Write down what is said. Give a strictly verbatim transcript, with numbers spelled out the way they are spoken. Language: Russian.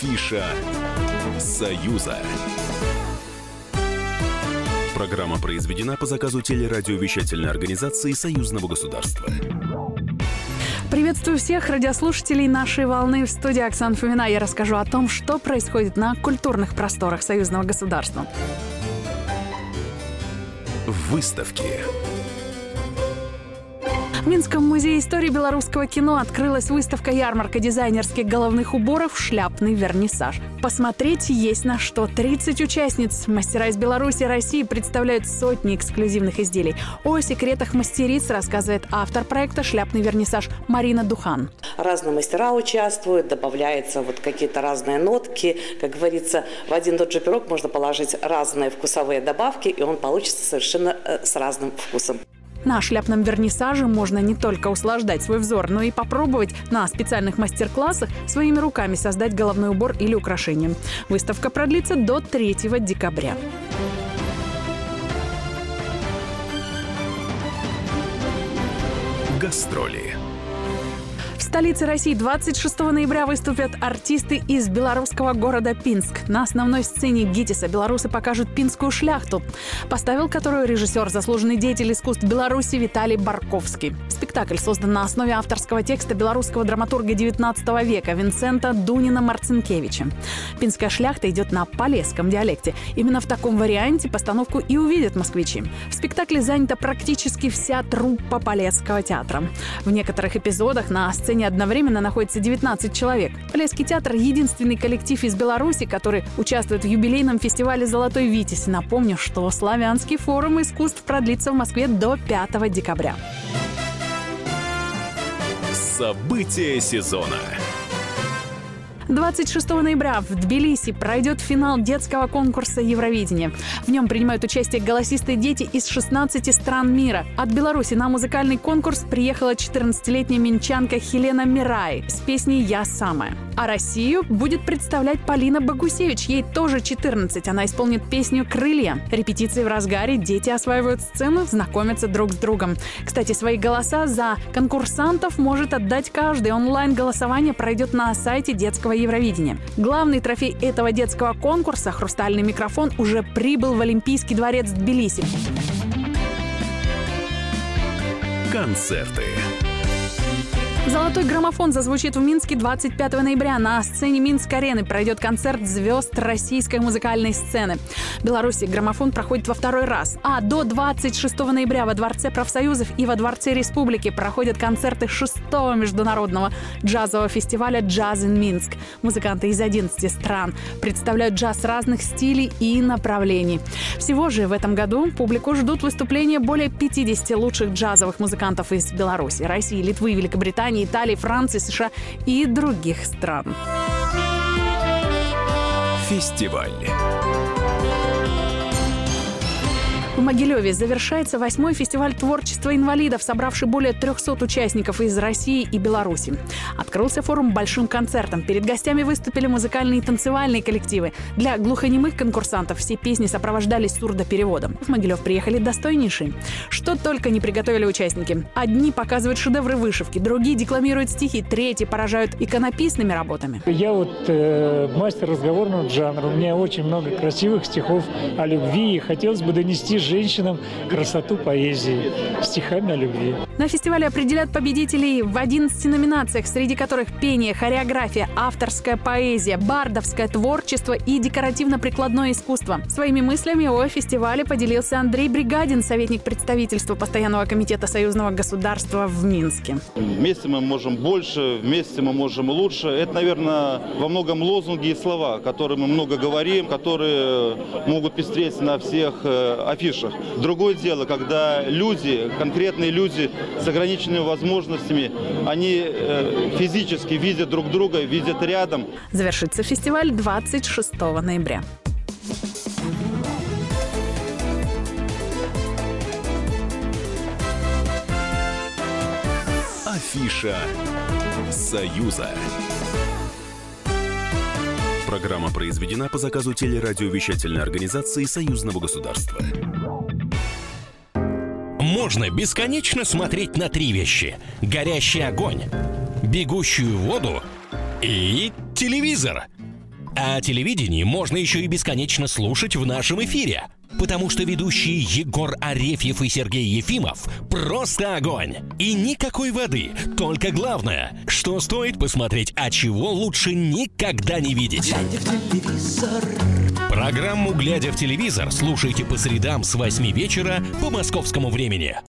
Афиша Союза. Программа произведена по заказу телерадиовещательной организации Союзного государства. Приветствую всех радиослушателей нашей волны. В студии Оксана Фомина. Я расскажу о том, что происходит на культурных просторах Союзного государства. Выставки. В Минском музее истории белорусского кино открылась выставка-ярмарка дизайнерских головных уборов «Шляпный вернисаж». Посмотреть есть на что. тридцать участниц, мастера из Беларуси и России, представляют сотни эксклюзивных изделий. О секретах мастериц рассказывает автор проекта «Шляпный вернисаж» Марина Духан. Разные мастера участвуют, добавляются вот какие-то разные нотки. Как говорится, в один и тот же пирог можно положить разные вкусовые добавки, и он получится совершенно с разным вкусом. На шляпном вернисаже можно не только услаждать свой взор, но и попробовать на специальных мастер-классах своими руками создать головной убор или украшение. Выставка продлится до третьего декабря. Гастроли. В столице России двадцать шестого ноября выступят артисты из белорусского города Пинск. На основной сцене ГИТИСа белорусы покажут «Пинскую шляхту», поставил которую режиссер, заслуженный деятель искусств Беларуси Виталий Барковский. Спектакль создан на основе авторского текста белорусского драматурга девятнадцатого века Винсента Дунина-Марцинкевича. «Пинская шляхта» идет на полесском диалекте. Именно в таком варианте постановку и увидят москвичи. В спектакле занята практически вся труппа Полесского театра. В некоторых эпизодах на сцене одновременно находится девятнадцать человек. Полесский театр – единственный коллектив из Беларуси, который участвует в юбилейном фестивале «Золотой Витязь». Напомню, что Славянский форум искусств продлится в Москве до пятого декабря. События сезона. двадцать шестого ноября в Тбилиси пройдет финал детского конкурса Евровидения. В нем принимают участие голосистые дети из шестнадцати стран мира. От Беларуси на музыкальный конкурс приехала четырнадцатилетняя минчанка Хелена Мирай с песней «Я самая». А Россию будет представлять Полина Богусевич. Ей тоже четырнадцать. Она исполнит песню «Крылья». Репетиции в разгаре, дети осваивают сцену, знакомятся друг с другом. Кстати, свои голоса за конкурсантов может отдать каждый. Онлайн-голосование пройдет на сайте детского Евровидения. Главный трофей этого детского конкурса — хрустальный микрофон — уже прибыл в Олимпийский дворец Тбилиси. Концерты. «Золотой граммофон» зазвучит в Минске двадцать пятого ноября. На сцене Минск-арены пройдет концерт звезд российской музыкальной сцены. В Беларуси граммофон проходит во второй раз. А до двадцать шестого ноября во Дворце профсоюзов и во Дворце Республики проходят концерты шестого международного джазового фестиваля «Джаз ин Минск». Музыканты из одиннадцати стран представляют джаз разных стилей и направлений. Всего же в этом году публику ждут выступления более пятидесяти лучших джазовых музыкантов из Беларуси, России, Литвы, Великобритании, Италии, Франции, США и других стран. Фестиваль. В Могилеве завершается восьмой фестиваль творчества инвалидов, собравший более трехсот участников из России и Беларуси. Открылся форум большим концертом. Перед гостями выступили музыкальные и танцевальные коллективы. Для глухонемых конкурсантов все песни сопровождались сурдопереводом. В Могилев приехали достойнейшие. Что только не приготовили участники. Одни показывают шедевры вышивки, другие декламируют стихи, третьи поражают иконописными работами. Я вот э, мастер разговорного жанра. У меня очень много красивых стихов о любви, и хотелось бы донести женщинам красоту поэзии стихами о любви. На фестивале определят победителей в одиннадцати номинациях, среди которых пение, хореография, авторская поэзия, бардовское творчество и декоративно-прикладное искусство. Своими мыслями о фестивале поделился Андрей Бригадин, советник представительства Постоянного комитета Союзного государства в Минске. Вместе мы можем больше, вместе мы можем лучше. Это, наверное, во многом лозунги и слова, которые мы много говорим, которые могут пестреть на всех афишах. Другое дело, когда люди, конкретные люди с ограниченными возможностями, они э, физически видят друг друга, видят рядом. Завершится фестиваль двадцать шестого ноября. Афиша Союза. Программа произведена по заказу телерадиовещательной организации Союзного государства. Можно бесконечно смотреть на три вещи: горящий огонь, бегущую воду и телевизор. А телевидение можно еще и бесконечно слушать в нашем эфире. Потому что ведущие Егор Арефьев и Сергей Ефимов просто огонь. И никакой воды, только главное, что стоит посмотреть, а чего лучше никогда не видеть. Программу «Глядя в телевизор» слушайте по средам с восьми вечера по московскому времени.